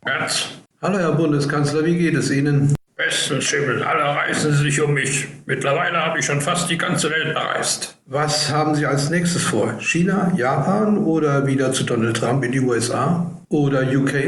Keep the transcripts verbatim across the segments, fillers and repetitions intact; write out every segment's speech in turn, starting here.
Merz. Hallo Herr Bundeskanzler, wie geht es Ihnen? Bestens, Schimmel, alle reißen Sie sich um mich. Mittlerweile habe ich schon fast die ganze Welt bereist. Was haben Sie als nächstes vor? China, Japan oder wieder zu Donald Trump in die U S A? Oder U K?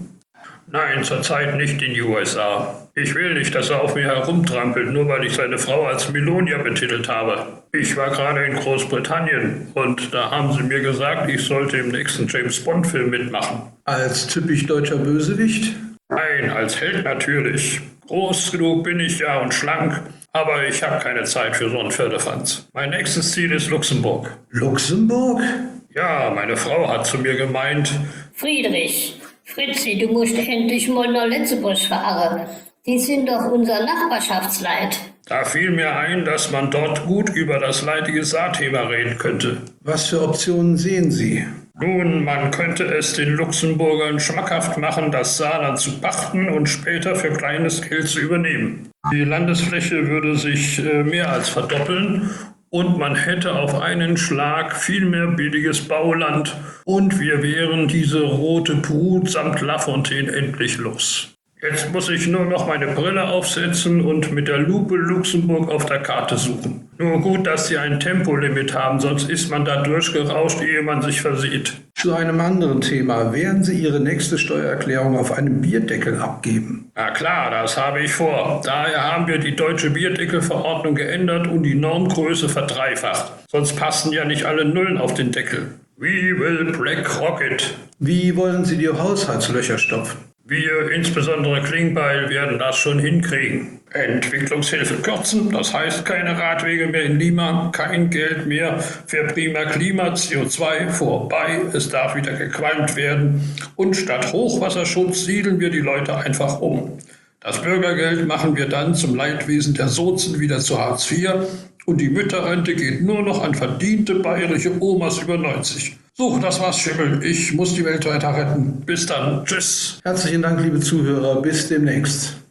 Nein, zurzeit nicht in die U S A. Ich will nicht, dass er auf mir herumtrampelt, nur weil ich seine Frau als Melonia betitelt habe. Ich war gerade in Großbritannien und da haben sie mir gesagt, ich sollte im nächsten James-Bond-Film mitmachen. Als typisch deutscher Bösewicht? Nein, als Held natürlich. Groß genug bin ich ja und schlank, aber ich habe keine Zeit für so einen Firlefanz. Mein nächstes Ziel ist Luxemburg. Luxemburg? Ja, meine Frau hat zu mir gemeint... Friedrich, Fritzi, du musst endlich mal nach Letzebusch fahren. Die sind doch unser Nachbarschaftsleid. Da fiel mir ein, dass man dort gut über das leidige Saarthema reden könnte. Was für Optionen sehen Sie? Nun, man könnte es den Luxemburgern schmackhaft machen, das Saarland zu pachten und später für kleines Geld zu übernehmen. Die Landesfläche würde sich äh, mehr als verdoppeln und man hätte auf einen Schlag viel mehr billiges Bauland und wir wären diese rote Brut samt Lafontaine endlich los. Jetzt muss ich nur noch meine Brille aufsetzen und mit der Lupe Luxemburg auf der Karte suchen. Nur gut, dass sie ein Tempolimit haben, sonst ist man da durchgerauscht, ehe man sich versieht. Zu einem anderen Thema. Werden Sie Ihre nächste Steuererklärung auf einem Bierdeckel abgeben? Na klar, das habe ich vor. Daher haben wir die deutsche Bierdeckelverordnung geändert und die Normgröße verdreifacht. Sonst passen ja nicht alle Nullen auf den Deckel. We will Black Rocket. Wie wollen Sie die Haushaltslöcher stopfen? Wir, insbesondere Klingbeil, werden das schon hinkriegen. Entwicklungshilfe kürzen, das heißt keine Radwege mehr in Lima, kein Geld mehr für prima Klima, C O zwei vorbei, es darf wieder gequalmt werden und statt Hochwasserschutz siedeln wir die Leute einfach um. Das Bürgergeld machen wir dann zum Leidwesen der Sozen wieder zu Hartz vier und die Mütterrente geht nur noch an verdiente bayerische Omas über neunzig. So, das war's, Schimmel. Ich muss die Welt weiter retten. Bis dann. Tschüss. Herzlichen Dank, liebe Zuhörer. Bis demnächst.